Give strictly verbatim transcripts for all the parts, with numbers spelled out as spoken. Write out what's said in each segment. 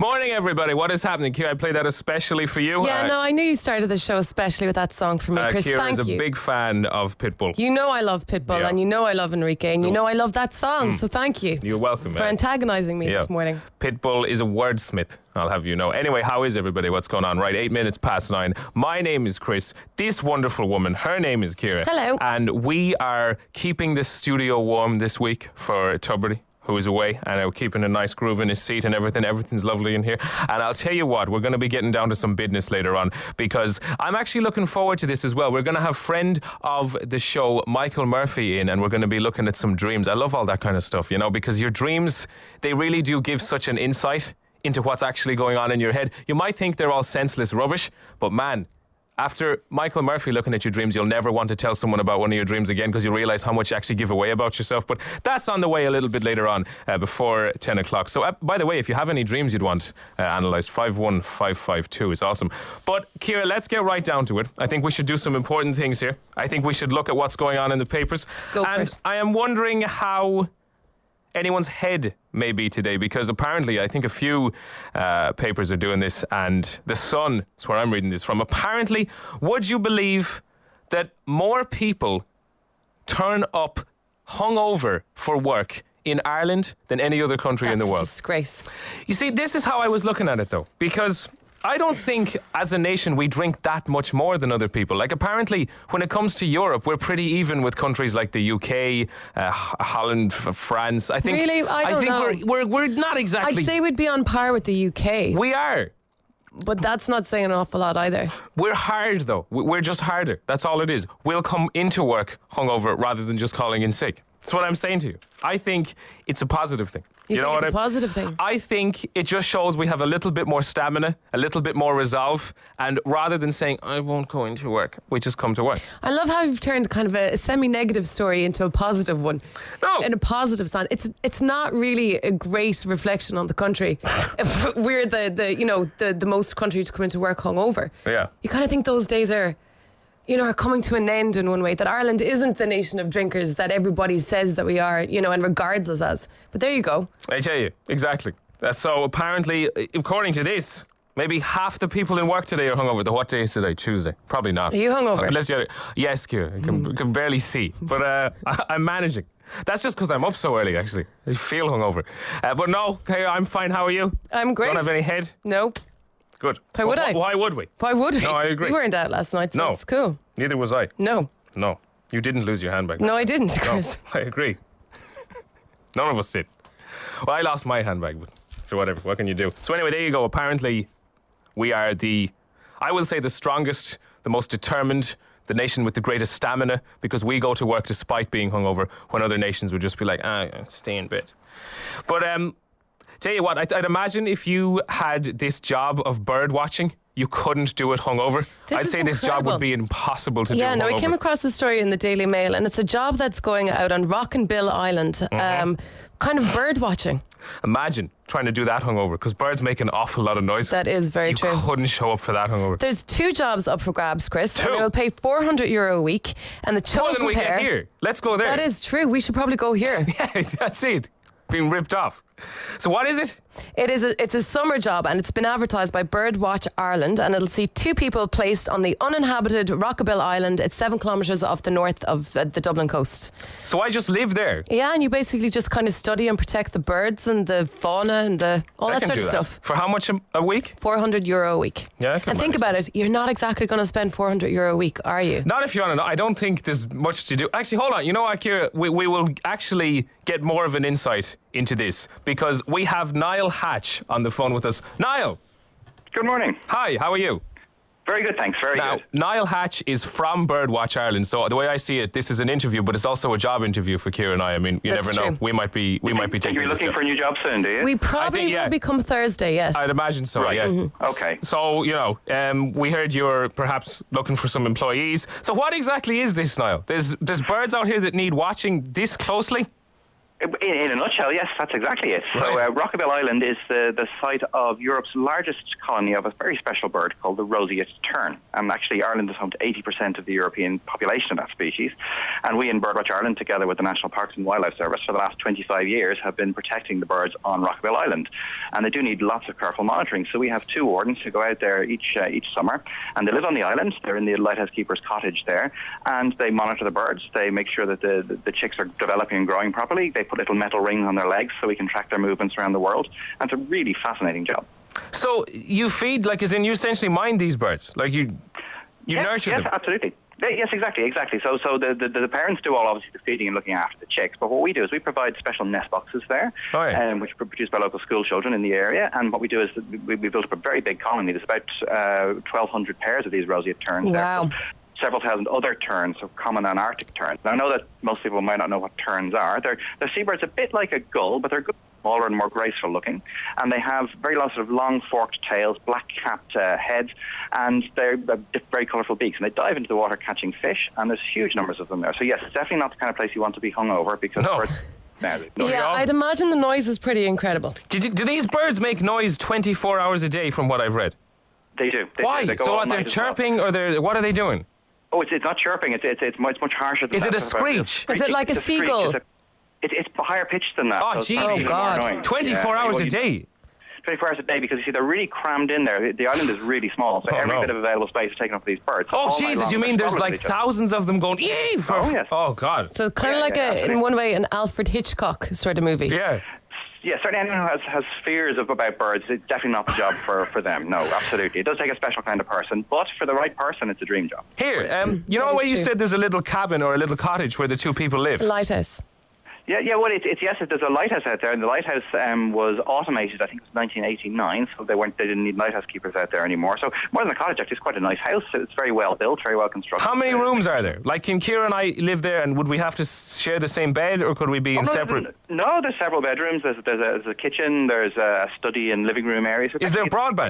Morning, everybody. What is happening? Kira, I played that especially for you. Yeah, uh, no, I knew you started the show especially with that song for me, uh, Chris. Kira Thank is a you. big fan of Pitbull. You know I love Pitbull, Yeah. and you know I love Enrique, and you know I love that song. Mm. So thank you You're welcome, for man. antagonising me Yeah. this morning. Pitbull is a wordsmith, I'll have you know. Anyway, how is everybody? What's going on? Right, eight minutes past nine. My name is Chris. This wonderful woman, her name is Kira. Hello. And we are keeping the studio warm this week for Tuberty, who is away, and I'm keeping a nice groove in his seat and everything. Everything's lovely in here. And I'll tell you what, we're going to be getting down to some business later on, because I'm actually looking forward to this as well. We're going to have friend of the show, Michael Murphy, in, and we're going to be looking at some dreams. I love all that kind of stuff, you know, because your dreams, they really do give such an insight into what's actually going on in your head. You might think they're all senseless rubbish, but man, after Michael Murphy looking at your dreams, you'll never want to tell someone about one of your dreams again, because you realise how much you actually give away about yourself. But that's on the way a little bit later on, uh, before ten o'clock. So, uh, by the way, if you have any dreams you'd want uh, analysed, five one five five two is awesome. But, Kira, let's get right down to it. I think we should do some important things here. I think we should look at what's going on in the papers. Go for and it. I am wondering how anyone's head may be today, because apparently I think a few uh, papers are doing this, and The Sun is where I'm reading this from. Apparently, would you believe that more people turn up hungover for work in Ireland than any other country That's in the a world? disgrace. You see, this is how I was looking at it, though, because I don't think as a nation we drink that much more than other people. Like, apparently, when it comes to Europe, we're pretty even with countries like the U K, uh, Holland, f- France. I think. Really? I don't think know. We're, we're we're not exactly. I'd say we'd be on par with the U K, we are. but that's not saying an awful lot either. We're hard, though. We- We're just harder. That's all it is. We'll come into work hungover rather than just calling in sick. That's what I'm saying to you. I think it's a positive thing. You, know think what it's a I positive thing? I think it just shows we have a little bit more stamina, a little bit more resolve, and rather than saying, I won't go into work, we just come to work. I love how you've turned kind of a semi-negative story into a positive one. No. In a positive sign. It's it's not really a great reflection on the country. If we're the, the you know the, the most country to come into work hungover. Yeah. You kind of think those days are, you know, are coming to an end in one way. That Ireland isn't the nation of drinkers that everybody says that we are, you know, and regards us as. But there you go. I tell you, exactly. Uh, so apparently, according to this, maybe half the people in work today are hungover. The what day is today? Tuesday. Probably not. Are you hungover? Uh, let's get it. Yes, Kira. I can, can barely see. But uh, I, I'm managing. That's just because I'm up so early, actually. I feel hungover. Uh, but no, Kira, I'm fine. How are you? I'm great. Don't have any head? No. Good. Why would Wh- I? Why would we? Why would we? No, I agree. You weren't out last night, so No. it's cool. Neither was I. No. No. You didn't lose your handbag. No, I didn't, No, Chris. I agree. None of us did. Well, I lost my handbag, but sure, whatever. What can you do? So anyway, there you go. Apparently, we are the, I will say, the strongest, the most determined, the nation with the greatest stamina, because we go to work despite being hungover, when other nations would just be like, ah, stay in bed. But um, tell you what, I'd, I'd imagine if you had this job of bird watching, you couldn't do it hungover. This I'd is say this job incredible. would be impossible to Yeah, do no, hungover. I came across the story in the Daily Mail, and it's a job that's going out on Rockinbill Island, Mm-hmm. um, kind of bird watching. Imagine trying to do that hungover, because birds make an awful lot of noise. That is very you true. couldn't show up for that hungover. There's two jobs up for grabs, Chris. Two? And they'll pay four hundred euro a week, and the More chosen than we pair. get here. Let's go there. That is true. We should probably go here. Yeah, that's it. Being ripped off. So what is it? It is a, it's a summer job, and it's been advertised by Birdwatch Ireland, and it'll see two people placed on the uninhabited Rockabill Island. It's seven kilometres off the north of uh, the Dublin coast. So I just live there. Yeah, and you basically just kind of study and protect the birds and the fauna and the all I that can sort do of that. stuff. For how much a, a week? four hundred euro a week. Yeah, I can And think manage about it, you're not exactly going to spend four hundred euro a week, are you? Not if you want to know. I don't think there's much to do. Actually, hold on. You know what, Kira? We, we will actually get more of an insight into this, because we have Niall Hatch on the phone with us. Niall, Good morning. hi, how are you? Very good, thanks. Very Now, good. Niall Hatch is from Birdwatch Ireland, so the way I see it, this is an interview, but it's also a job interview for Kira and I. I mean, you That's never know. true. We might be, we might be Think taking you're this looking job. for a new job soon, do you? We probably think, yeah. will become Thursday, yes. I'd imagine so, Right. yeah. Mhm. Okay. So, you know, um, we heard you're perhaps looking for some employees. So what exactly is this, Niall? There's, there's birds out here that need watching this closely? In, in a nutshell, yes, that's exactly it. Right. So uh, Rockabill Island is the, the site of Europe's largest colony of a very special bird called the roseate tern. And actually, Ireland is home to eighty percent of the European population of that species. And we in Birdwatch Ireland, together with the National Parks and Wildlife Service, for the last twenty-five years have been protecting the birds on Rockabill Island. And they do need lots of careful monitoring. So we have two wardens who go out there each uh, each summer, and they live on the island. They're in the lighthouse keeper's cottage there, and they monitor the birds. They make sure that the, the, the chicks are developing and growing properly. They put little metal rings on their legs so we can track their movements around the world. And it's a really fascinating job. So you feed, like, as in you essentially mind these birds, like you you yes, nurture yes, them. absolutely. Yes, exactly, exactly. So, so the, the the parents do all obviously the feeding and looking after the chicks. But what we do is we provide special nest boxes there, Oh, yeah. um, which are produced by local school children in the area. And what we do is we, we built up a very big colony. There's about uh, twelve hundred pairs of these roseate terns. Wow. There. Several thousand other terns, so common and Arctic terns. Now, I know that most people might not know what terns are. They're, they're seabirds a bit like a gull, but they're good, smaller and more graceful looking. And they have very long, sort of long forked tails, black-capped uh, heads, and they're uh, very colourful beaks. And they dive into the water catching fish, and there's huge numbers of them there. So, yes, it's definitely not the kind of place you want to be hungover because No. birds... No, no, Yeah, all- I'd imagine the noise is pretty incredible. Did you, do these birds make noise twenty-four hours a day, from what I've read? They do. They Why? Do. They go So all what, they're night as well. chirping, or they're what are they doing? Oh, it's, it's not chirping. It's it's it's much much harsher than Is that. it a It's about- it's screech? Is it like it's a screech. seagull? It's, a, it's, it's higher pitched than that. Oh, so it's Jesus. even more God. annoying. twenty-four Yeah. hours Well, a you- day. twenty-four hours a day, because you see they're really crammed in there. The island is really small, so Oh, every no. bit of available space is taken up for these birds. Oh, All night Jesus, long, you they're mean there's following like each other. thousands of them going, yay! For, Oh, yes. oh, God. So it's kind of Yeah, like yeah, a, in absolutely. one way, an Alfred Hitchcock sort of movie. Yeah. Yeah, certainly anyone who has, has fears of about birds, it's definitely not the job for, for them. No, absolutely. It does take a special kind of person, but for the right person, it's a dream job. Here, um, you know That where is you true. said there's a little cabin or a little cottage where the two people live? Lighthouse. Yeah, yeah. Well, it's, it's yes. There's a lighthouse out there, and the lighthouse um, was automated. I think it was nineteen eighty-nine, so they weren't. They didn't need lighthouse keepers out there anymore. So more than a cottage, actually, it's quite a nice house. It's very well built, very well constructed. How many Uh, rooms are there? Like, can Kira and I live there, and would we have to s- share the same bed, or could we be Oh, in no, separate? No, there's several bedrooms. There's, there's, a, there's a kitchen. There's a study and living room areas. Is there broadband?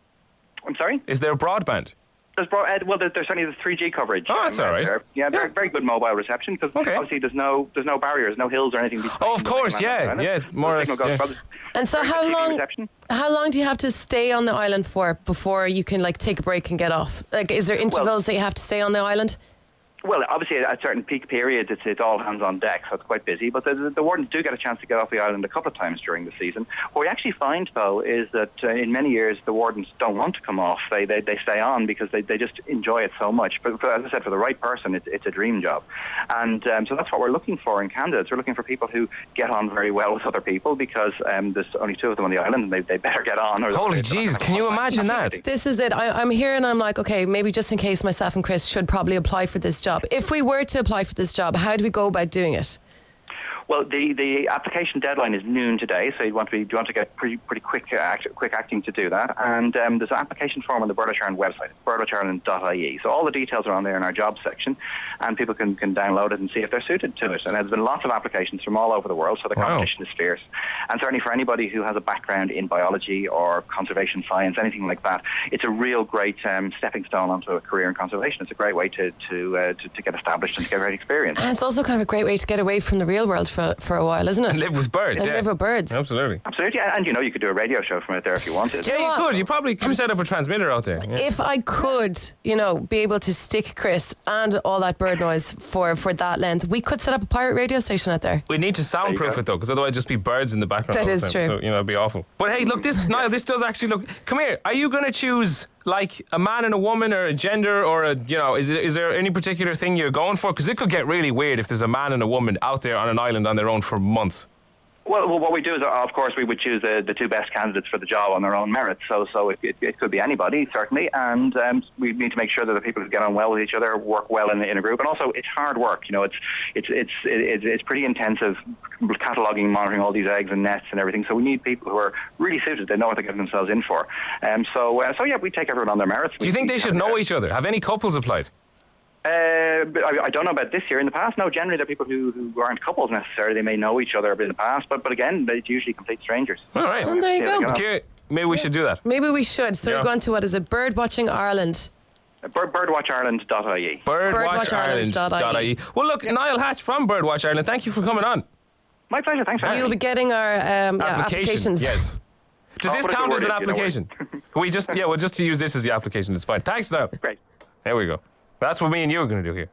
I'm sorry. Is there broadband? There's broad, uh, well, there's, there's certainly the three G coverage. Oh, that's um, all right. there. Yeah, very, Yeah. very good mobile reception because Okay. obviously there's no there's no barriers, no hills or anything. between Oh, of the course, mainland yeah, and the yeah, island. it's more or The less, signal goes yeah. well. And so Very how good T V long reception. how long do you have to stay on the island for before you can like take a break and get off? Like, is there intervals that you have to stay on the island? Well, obviously, at certain peak periods, it's, it's all hands on deck, so it's quite busy. But the, the, the wardens do get a chance to get off the island a couple of times during the season. What we actually find, though, is that uh, in many years, the wardens don't want to come off. They they, they stay on because they, they just enjoy it so much. But for, as I said, for the right person, it's, it's a dream job. And um, so that's what we're looking for in candidates. We're looking for people who get on very well with other people because um, there's only two of them on the island, and they, they better get on. Or Holy they're not gonna Jesus, have can a you fun time. imagine that? This is it. I, I'm here and I'm like, okay, maybe just in case myself and Chris should probably apply for this job. If we were to apply for this job, how do we go about doing it? Well, the, the application deadline is noon today, so you want to be you want to get pretty pretty quick uh, act, quick acting to do that. And um, there's an application form on the Birdwatch Ireland website, birdwatch ireland dot I E. So all the details are on there in our jobs section, and people can, can download it and see if they're suited to it. And there's been lots of applications from all over the world, so the Wow. competition is fierce. And certainly for anybody who has a background in biology or conservation science, anything like that, it's a real great um, stepping stone onto a career in conservation. It's a great way to to, uh, to to get established and to get great experience. And it's also kind of a great way to get away from the real world for, for a while, isn't it? And live with birds. And yeah. live with birds. Absolutely. Absolutely, and, and you know you could do a radio show from it there if you wanted. Yeah, you what? could. You probably could set up a transmitter out there. Yeah. If I could, you know, be able to stick Chris and all that bird noise for, for that length, we could set up a pirate radio station out there. We need to soundproof go. it though, because otherwise just be birds in the background. That all the is time. true. So you know, it'd be awful. But hey, look, this Niall, this does actually look. Come here. Are you going to choose like a man and a woman, or a gender, or a you know, is it is there any particular thing you're going for? Because it could get really weird if there's a man and a woman out there on an island on their own for months. Well, well, what we do is, uh, of course, we would choose the, the two best candidates for the job on their own merits. So, so it, it, it could be anybody, certainly, and um, we need to make sure that the people who get on well with each other work well in, in a group. And also, it's hard work. You know, it's it's it's it's, it's pretty intensive, cataloguing, monitoring all these eggs and nests and everything. So we need people who are really suited. They know what they're getting themselves in for. Um, so, uh, so yeah, we take everyone on their merits. Do you think they should know each other? Have any couples applied? Uh, but I, I don't know about this year. In the past, no. Generally, they're people who, who aren't couples necessarily. They may know each other in the past, but but again, it's usually complete strangers. All right. And there you Yeah, go. yeah. Okay, maybe we should do that. Maybe we should. So Yeah. we're going to, what is it, Birdwatching Ireland. Bird, birdwatch ireland dot I E. birdwatch ireland dot I E. Well, look, Niall Hatch from Birdwatch Ireland, thank you for coming on. My pleasure. Thanks. You'll be getting our um, yeah, Application, applications. yes. Does Oh, this whatever count the as word an is, you know what. application? we just yeah, we'll just use this as the application. It's fine. Thanks, now. Great. There we go. That's what me and you are going to do here.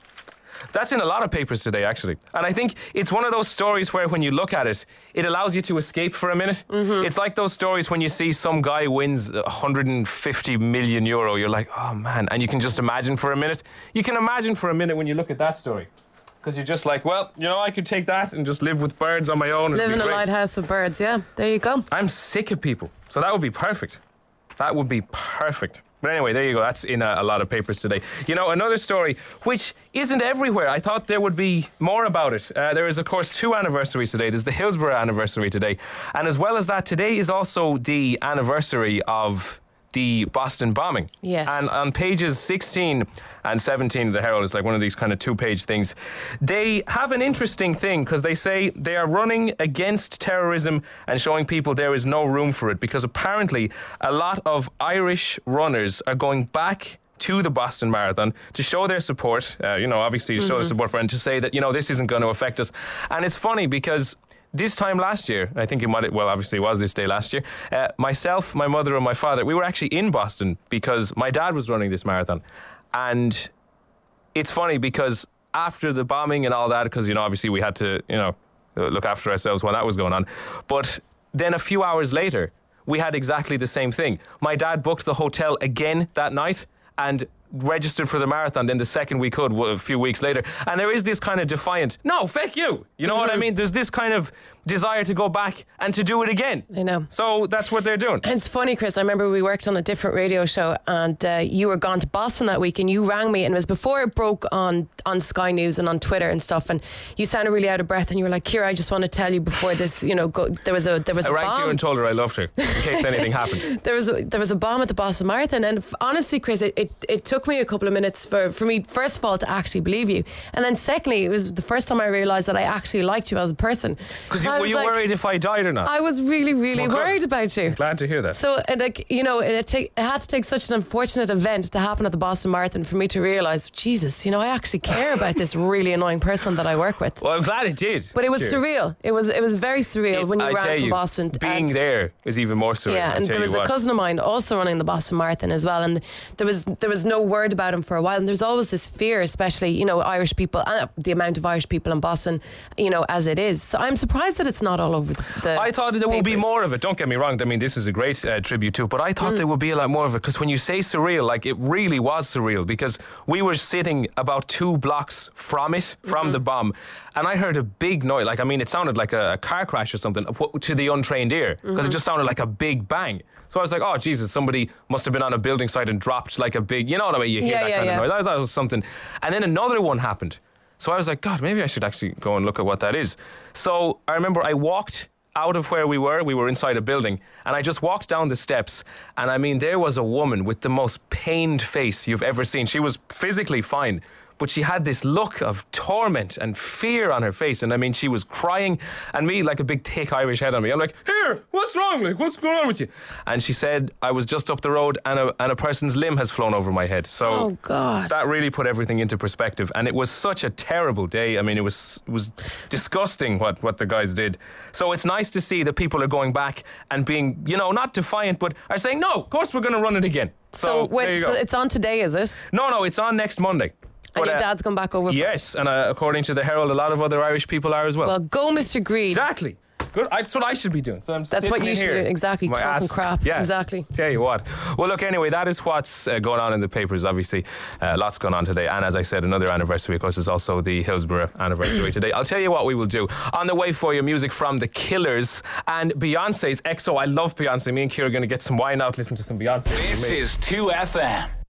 That's in a lot of papers today, actually. And I think it's one of those stories where when you look at it, it allows you to escape for a minute. Mm-hmm. It's like those stories when you see some guy wins one hundred fifty million euro. You're like, oh, man. And you can just imagine for a minute. You can imagine for a minute when you look at that story. Because you're just like, well, you know, I could take that and just live with birds on my own. Live It'd in be a great. lighthouse with birds, yeah. There you go. I'm sick of people. So that would be perfect. That would be perfect. But anyway, there you go. That's in a, a lot of papers today. You know, another story which isn't everywhere. I thought there would be more about it. Uh, there is, of course, two anniversaries today. There's the Hillsborough anniversary today. And as well as that, today is also the anniversary of the Boston bombing. Yes. And on pages sixteen and seventeen of the Herald, it's like one of these kind of two-page things. They have an interesting thing because they say they are running against terrorism and showing people there is no room for it because apparently a lot of Irish runners are going back to the Boston Marathon to show their support, uh, you know, obviously to show their support for it and to say that, you know, this isn't going to affect us. And it's funny because this time last year, I think it might, well, obviously it was this day last year, uh, myself, my mother and my father, we were actually in Boston because my dad was running this marathon. And it's funny because after the bombing and all that, because, you know, obviously we had to, you know, look after ourselves while that was going on. But then a few hours later, we had exactly the same thing. My dad booked the hotel again that night and registered for the marathon then the second we could a few weeks later. And there is this kind of defiant, no, feck you. You know mm-hmm. what I mean? There's this kind of desire to go back and to do it again. I know. So that's what they're doing. It's funny, Chris. I remember we worked on a different radio show and uh, you were gone to Boston that week and you rang me and it was before it broke on, on Sky News and on Twitter and stuff, and you sounded really out of breath and you were like, Ciara, I just want to tell you before this, you know, go, there was a there was I a rang bomb. Ciara and told her I loved her in case anything happened. There was a, there was a bomb at the Boston Marathon, and f- honestly, Chris, it, it, it took me a couple of minutes for, for me, first of all, to actually believe you, and then secondly, it was the first time I realised that I actually liked you as a person. Because so were you like, worried if I died or not? I was really, really well, worried about you. Glad to hear that. So, and like, you know, it, take, it had to take such an unfortunate event to happen at the Boston Marathon for me to realise, Jesus, you know, I actually care about this really annoying person that I work with. Well, I'm glad it did. But it was Cheers. surreal. It was it was very surreal it, when you I ran tell from you, Boston. Being and, there is even more surreal. Yeah, I and tell there was you a what. cousin of mine also running the Boston Marathon as well, and there was there was no word about him for a while. And there's always this fear, especially, you know, Irish people, uh, the amount of Irish people in Boston, you know, as it is. So I'm surprised that it's not all over the I thought there papers. would be more of it. Don't get me wrong. I mean, this is a great uh, tribute to it, but I thought mm. there would be a lot more of it because when you say surreal, like it really was surreal because we were sitting about two blocks from it, from mm-hmm. the bomb, and I heard a big noise. Like, I mean, it sounded like a, a car crash or something to the untrained ear because mm-hmm. it just sounded like a big bang. So I was like, oh, Jesus, somebody must have been on a building site and dropped like a big, you know what I mean? You hear yeah, that yeah, kind yeah. of noise. I thought it was something. And then another one happened. So I was like, God, maybe I should actually go and look at what that is. So I remember I walked out of where we were. We were inside a building. And I just walked down the steps. And I mean, there was a woman with the most pained face you've ever seen. She was physically fine, but she had this look of torment and fear on her face. And I mean, she was crying, and me, like a big thick Irish head on me. I'm like, here, what's wrong? Like, what's going on with you? And she said, I was just up the road and a, and a person's limb has flown over my head. So oh, God. That really put everything into perspective. And it was such a terrible day. I mean, it was it was disgusting what, what the guys did. So it's nice to see that people are going back and being, you know, not defiant, but are saying, no, of course we're going to run it again. So, so, wait, there you so go. it's on today, is it? No, no, it's on next Monday. And But, your uh, dad's gone back over. Yes, and uh, according to the Herald, a lot of other Irish people are as well. Well, go, Mister Greed. Exactly. Good. I, that's what I should be doing. So I'm That's what you should here. do. Exactly. My Talking ass. crap. Yeah. Exactly. Tell you what. Well, look, anyway, that is what's uh, going on in the papers, obviously. Uh, lots going on today. And as I said, another anniversary, of course, is also the Hillsborough anniversary today. I'll tell you what we will do. On the way for you, music from The Killers and Beyonce's X O. I love Beyonce. Me and Ciara are going to get some wine out, listen to some Beyonce. This is two F M.